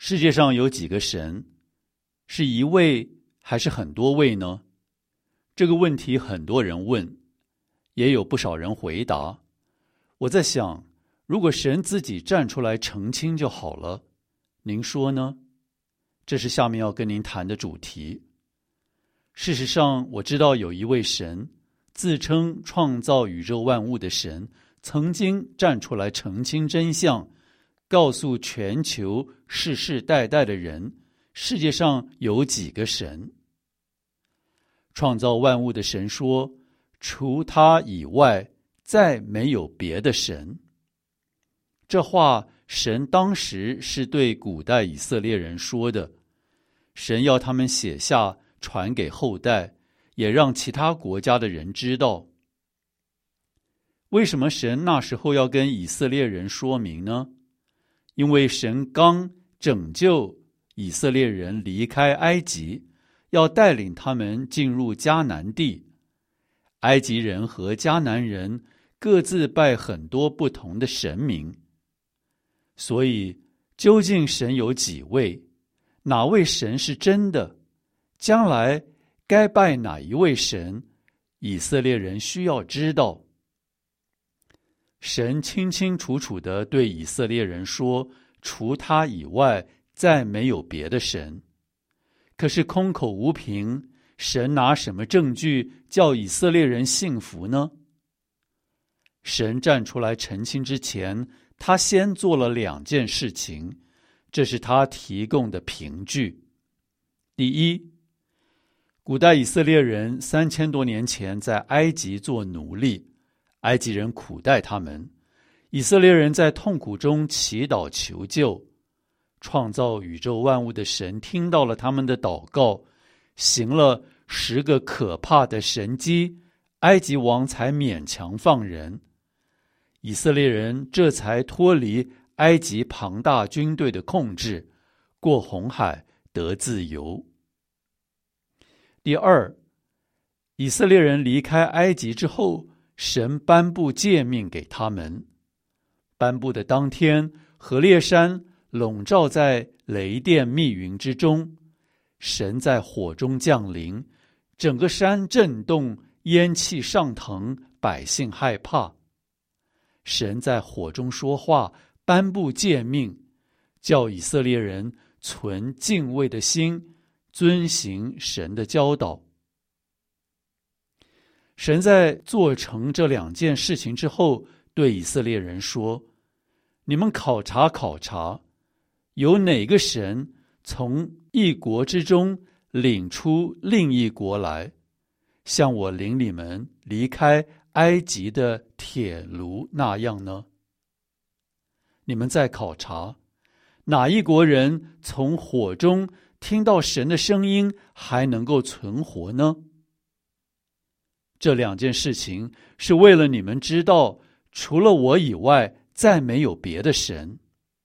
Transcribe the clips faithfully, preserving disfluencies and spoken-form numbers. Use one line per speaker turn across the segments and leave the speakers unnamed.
世界上有几个神？是一位还是很多位呢？这个问题很多人问，也有不少人回答。我在想，如果神自己站出来澄清就好了，您说呢？这是下面要跟您谈的主题。事实上，我知道有一位神，自称创造宇宙万物的神，曾经站出来澄清真相，告诉全球世世代代的人，世界上有几个神。创造万物的神说，除他以外，再没有别的神。这话神当时是对古代以色列人说的，神要他们写下，传给后代，也让其他国家的人知道。为什么神那时候要跟以色列人说明呢？因为神刚拯救以色列人离开埃及，要带领他们进入迦南地。埃及人和迦南人各自拜很多不同的神明，所以究竟神有几位？哪位神是真的？将来该拜哪一位神？以色列人需要知道。神清清楚楚地对以色列人说，除他以外，再没有别的神。可是空口无凭，神拿什么证据叫以色列人信服呢？神站出来澄清之前，他先做了两件事情，这是他提供的凭据。第一，古代以色列人三千多年前在埃及做奴隶，埃及人苦待他们，以色列人在痛苦中祈祷求救，创造宇宙万物的神听到了他们的祷告，行了十个可怕的神迹，埃及王才勉强放人，以色列人这才脱离埃及庞大军队的控制，过红海得自由。第二，以色列人离开埃及之后，神颁布诫命给他们。颁布的当天，何烈山笼罩在雷电密云之中，神在火中降临，整个山震动，烟气上腾，百姓害怕。神在火中说话，颁布诫命，叫以色列人存敬畏的心，遵行神的教导。神在做成这两件事情之后，对以色列人说，你们考察考察，有哪个神从一国之中领出另一国来，像我领你们离开埃及的铁炉那样呢？你们再考察，哪一国人从火中听到神的声音还能够存活呢？这两件事情是为了你们知道，除了我以外，再没有别的神。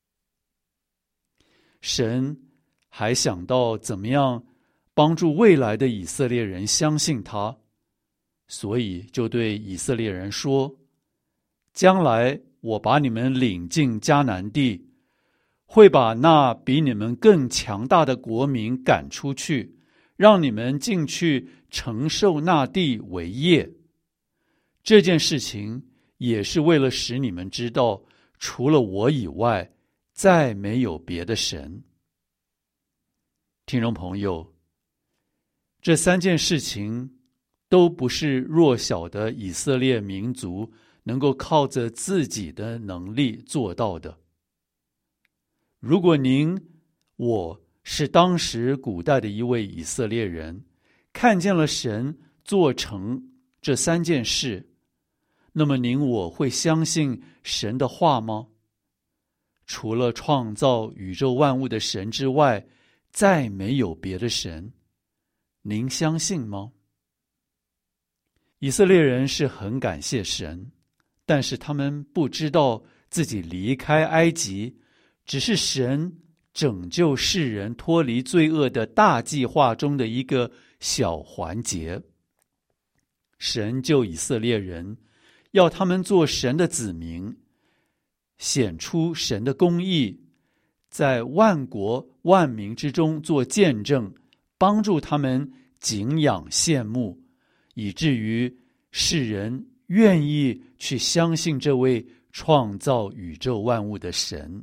神还想到怎么样帮助未来的以色列人相信他，所以就对以色列人说，将来我把你们领进迦南地，会把那比你们更强大的国民赶出去，让你们进去承受那地为业。这件事情也是为了使你们知道，除了我以外，再没有别的神。听众朋友，这三件事情都不是弱小的以色列民族能够靠着自己的能力做到的。如果您我是当时古代的一位以色列人，看见了神做成这三件事，那么您我会相信神的话吗？除了创造宇宙万物的神之外，再没有别的神，您相信吗？以色列人是很感谢神，但是他们不知道自己离开埃及只是神拯救世人脱离罪恶的大计划中的一个小环节。神救以色列人，要他们做神的子民，显出神的公义， 在万国万民之中做见证，帮助他们敬仰羡慕，以至于世人愿意去相信这位创造宇宙万物的神。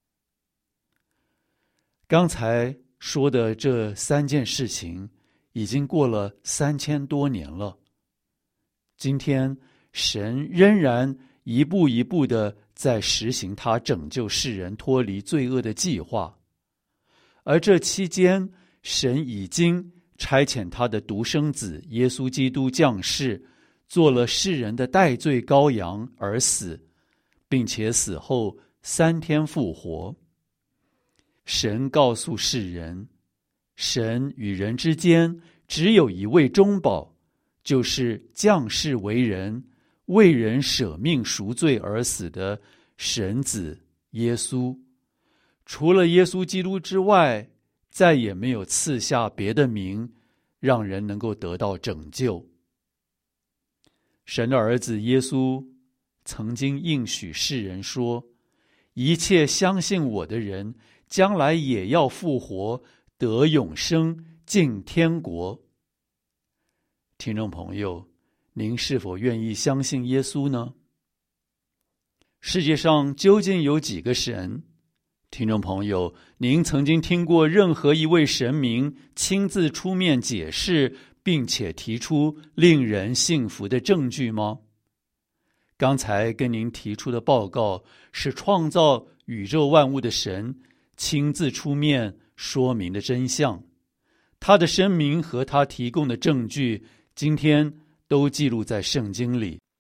刚才说的这三件事情已经过了三千多年了，今天神仍然一步一步的在实行他拯救世人脱离罪恶的计划，而这期间神已经差遣他的独生子耶稣基督降世，做了世人的代罪羔羊而死，并且死后三天复活。神告诉世人，神与人之间只有一位中保，就是降世为人，为人舍命赎罪而死的神子耶稣。除了耶稣基督之外，再也没有赐下别的名，让人能够得到拯救。神的儿子耶稣曾经应许世人说，一切相信我的人，将来也要复活，得永生，进天国。听众朋友，您是否愿意相信耶稣呢？世界上究竟有几个神？听众朋友，您曾经听过任何一位神明亲自出面解释，并且提出令人信服的证据吗？刚才跟您提出的报告是创造宇宙万物的神亲自出面说明的真相，他的声明和他提供的证据今天都记录在圣经里。